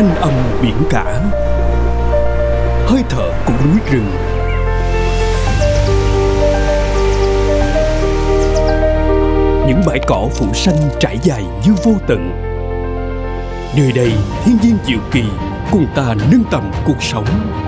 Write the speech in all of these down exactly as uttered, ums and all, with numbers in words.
thanh âm biển cả, hơi thở của núi rừng. Những bãi cỏ phủ xanh trải dài như vô tận. Nơi đây thiên nhiên diệu kỳ cùng ta nâng tầm cuộc sống.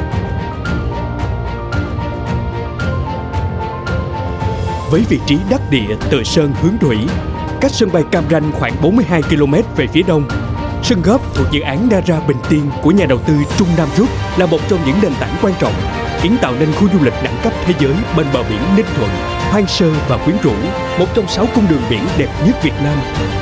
Với vị trí đắc địa Từ Sơn hướng thủy, cách sân bay Cam Ranh khoảng bốn mươi hai ki lô mét về phía đông. Sân Góp thuộc dự án Nara Bình Tiên của nhà đầu tư Trung Nam Group là một trong những nền tảng quan trọng, kiến tạo nên khu du lịch đẳng cấp thế giới bên bờ biển Ninh Thuận, hoang sơ và quyến rũ, một trong sáu cung đường biển đẹp nhất Việt Nam.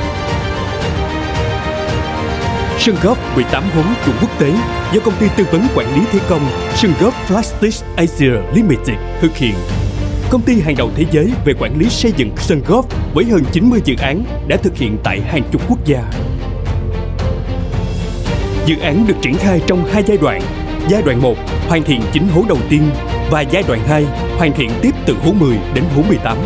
Sân Góp mười tám hố chuẩn quốc tế do công ty tư vấn quản lý thi công Sân Góp Plastics Asia Limited thực hiện. Công ty hàng đầu thế giới về quản lý xây dựng sân golf với hơn chín mươi dự án đã thực hiện tại hàng chục quốc gia. Dự án được triển khai trong hai giai đoạn. Giai đoạn một, hoàn thiện chín hố đầu tiên, và giai đoạn hai, hoàn thiện tiếp từ hố mười đến hố mười tám.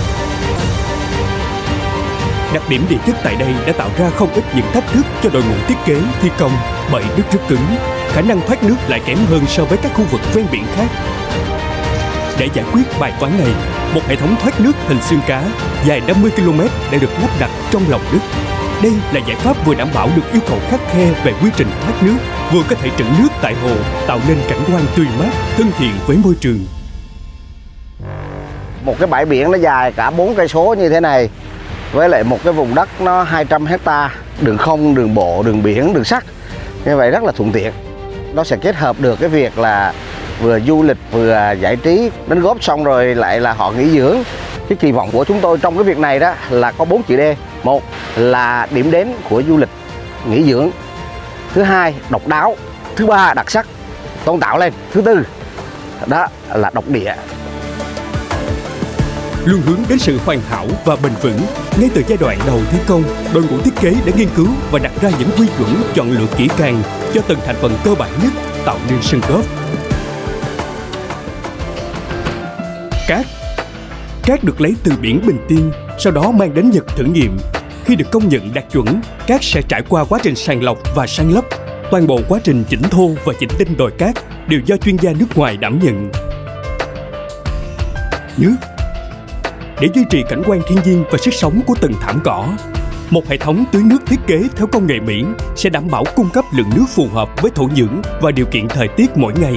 Đặc điểm địa chất tại đây đã tạo ra không ít những thách thức cho đội ngũ thiết kế, thi công bởi đất rất cứng, khả năng thoát nước lại kém hơn so với các khu vực ven biển khác. Để giải quyết bài toán này, một hệ thống thoát nước hình xương cá dài năm mươi ki lô mét đã được lắp đặt trong lòng đất. Đây là giải pháp vừa đảm bảo được yêu cầu khắt khe về quy trình thoát nước, vừa có thể trữ nước tại hồ, tạo nên cảnh quan tươi mát, thân thiện với môi trường. Một cái bãi biển nó dài cả bốn cây số như thế này, với lại một cái vùng đất nó hai trăm hecta, đường không, đường bộ, đường biển, đường sắt, như vậy rất là thuận tiện. Nó sẽ kết hợp được cái việc là vừa du lịch vừa giải trí, đánh golf xong rồi lại là họ nghỉ dưỡng. Cái kỳ vọng của chúng tôi trong cái việc này đó là có bốn chữ D. Một là điểm đến của du lịch nghỉ dưỡng, thứ hai độc đáo, thứ ba đặc sắc tôn tạo lên, thứ tư đó là độc địa. Luôn hướng đến sự hoàn hảo và bền vững, ngay từ giai đoạn đầu thi công, đội ngũ thiết kế đã nghiên cứu và đặt ra những quy chuẩn chọn lựa kỹ càng cho từng thành phần cơ bản nhất tạo nên sân golf. Cát Cát được lấy từ biển Bình Tiên, sau đó mang đến Nhật thử nghiệm. Khi được công nhận đạt chuẩn, cát sẽ trải qua quá trình sàng lọc và san lấp. Toàn bộ quá trình chỉnh thô và chỉnh tinh đồi cát đều do chuyên gia nước ngoài đảm nhận. Nước Để duy trì cảnh quan thiên nhiên và sức sống của từng thảm cỏ, một hệ thống tưới nước thiết kế theo công nghệ Mỹ sẽ đảm bảo cung cấp lượng nước phù hợp với thổ nhưỡng và điều kiện thời tiết mỗi ngày.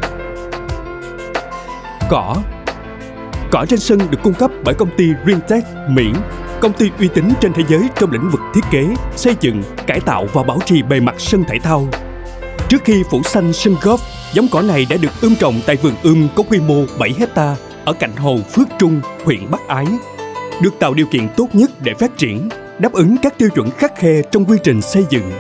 Cỏ Cỏ trên sân được cung cấp bởi công ty Greentech Mỹ, công ty uy tín trên thế giới trong lĩnh vực thiết kế, xây dựng, cải tạo và bảo trì bề mặt sân thể thao. Trước khi phủ xanh sân golf, giống cỏ này đã được ươm trồng tại vườn ươm có quy mô bảy hecta ở cạnh hồ Phước Trung, huyện Bắc Ái, được tạo điều kiện tốt nhất để phát triển, đáp ứng các tiêu chuẩn khắt khe trong quy trình xây dựng.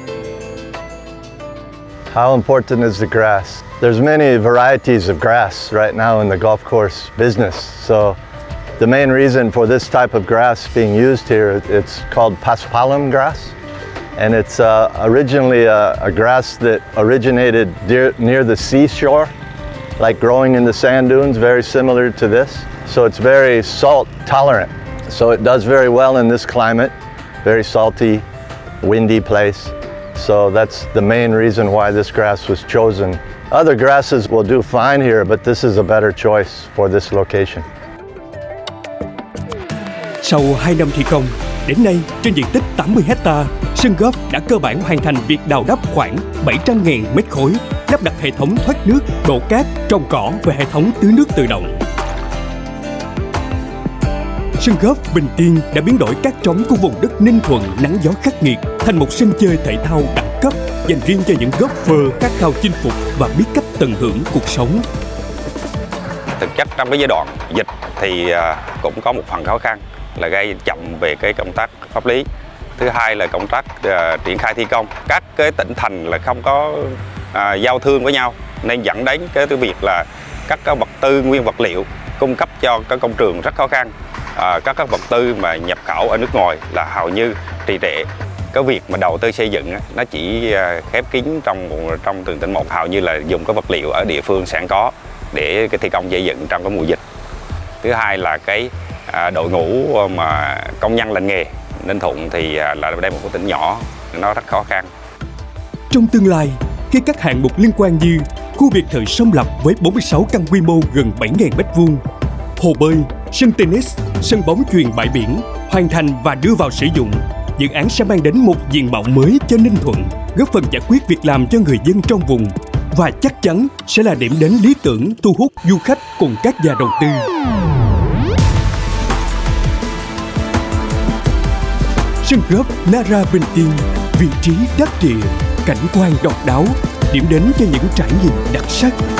How important is the grass? There's many varieties of grass right now in the golf course business. So the main reason for this type of grass being used here, it's called paspalum grass. And it's uh, originally a, a grass that originated dear, near the seashore, like growing in the sand dunes, very similar to this. So it's very salt tolerant. So it does very well in this climate, very salty, windy place. So that's the main reason why this grass was chosen. Other grasses will do fine here, but this is a better choice for this location. Sau hai năm thi công, đến nay trên diện tích tám mươi hecta, sân golf đã cơ bản hoàn thành việc đào đắp khoảng bảy trăm nghìn mét khối, lắp đặt hệ thống thoát nước, đổ cát, trồng cỏ và hệ thống tưới nước tự động. Sân golf Bình Tiên đã biến đổi cát trống của vùng đất Ninh Thuận nắng gió khắc nghiệt thành một sân chơi thể thao đẳng cấp dành riêng cho những golfer khát khao chinh phục và biết cách tận hưởng cuộc sống. Thực chất trong cái giai đoạn dịch thì cũng có một phần khó khăn là gây chậm về cái công tác pháp lý. Thứ hai là công tác uh, triển khai thi công. Các cái tỉnh thành là không có uh, giao thương với nhau nên dẫn đến cái, cái việc là các cái vật tư nguyên vật liệu cung cấp cho các công trường rất khó khăn. Uh, các cái vật tư mà nhập khẩu ở nước ngoài là hầu như trì trệ. Cái việc mà đầu tư xây dựng nó chỉ uh, khép kín trong trong từng tỉnh một, hầu như là dùng cái vật liệu ở địa phương sẵn có để cái thi công xây dựng trong cái mùa dịch. Thứ hai là cái uh, đội ngũ mà công nhân lành nghề. Ninh Thuận thì là đây một cái tỉnh nhỏ, nó rất khó khăn. trong tương lai, khi các hạng mục liên quan như khu biệt thự Sông Lập với bốn mươi sáu căn quy mô gần bảy nghìn mét vuông, hồ bơi, sân tennis, sân bóng chuyền bãi biển hoàn thành và đưa vào sử dụng, dự án sẽ mang đến một diện mạo mới cho Ninh Thuận, góp phần giải quyết việc làm cho người dân trong vùng và chắc chắn sẽ là điểm đến lý tưởng thu hút du khách cùng các nhà đầu tư. Sân golf Nara Bình Tiên, vị trí đắc địa, cảnh quan độc đáo, điểm đến cho những trải nghiệm đặc sắc.